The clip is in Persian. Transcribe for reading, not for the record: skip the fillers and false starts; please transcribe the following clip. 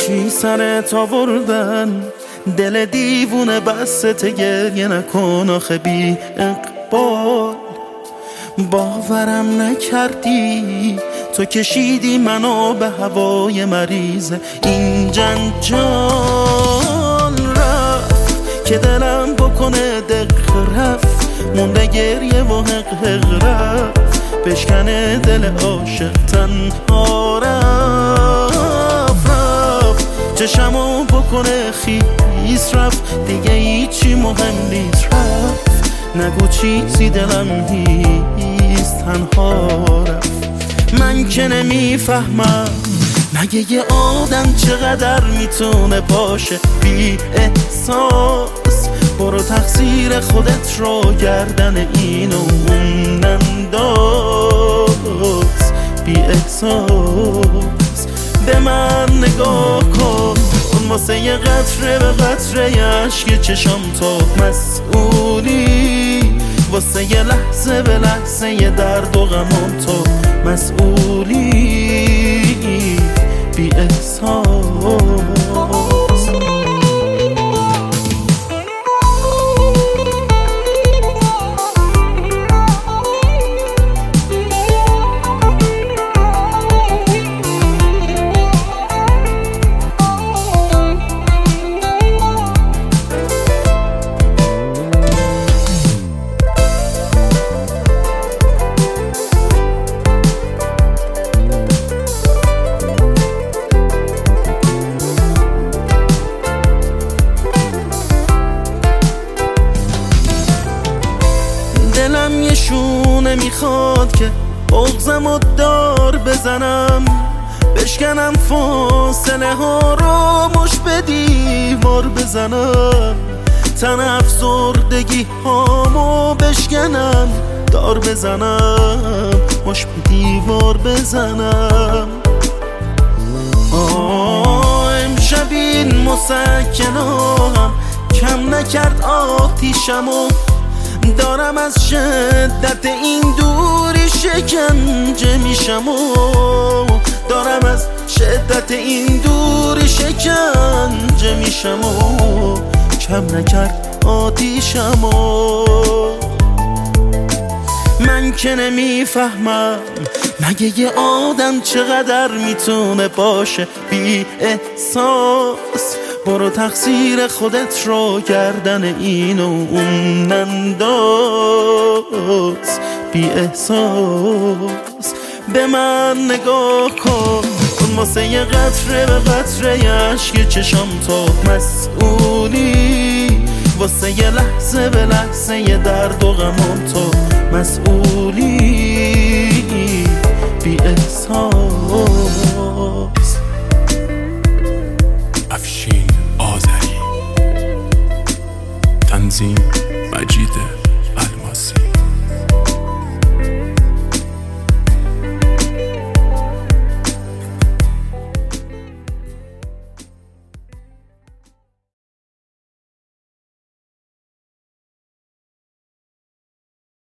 چی سرت آوردن؟ دل دیوونه بست گریه نکن آخه بی اقبال. باورم نکردی تو کشیدی منو به هوای مریض این جنجال. رفت که دلم بکنه دق رفت، مونده گریه و حق رفت، بشکنه دل عاشق تنها رفت. چشمو بکنه خیس رفت، دیگه هیچی مهم نیست رفت. نگو چیزی دلم نیست تنها رفت. من که نمیفهمم مگه یه آدم چقدر میتونه باشه بی احساس. برو تقصیر خودت رو گردن اینو اون ننداز. بی احساس به من نگاه کن، واسه یه قطره به قطره عشق چشم تو مسئولی. واسه یه لحظه به لحظه یه درد و غمم تو مسئولی. بی احساس دلم یه شونه میخواد که بغضم و دار بزنم، بشکنم فاصله ها رو مش به دیوار بزنم. تن افسردگی هامو بشکنم دار بزنم، مش به دیوار بزنم. امشب این مسکنم کم نکرد آتیشمو، دارم از شدت این دوری شکنجه میشم و دارم از شدت این دوری شکنجه میشم و کم نکرد آتیشم و من که نمیفهمم مگه یه آدم چقدر میتونه باشه بی احساس. برو تقصیر خودت رو گردن اینو اون ننداز. بی احساس به من نگاه کن، واسه یه قطره به قطره عشق چشم تو مسئولی. واسه یه لحظه به لحظه یه درد و غمم تو مسئولی.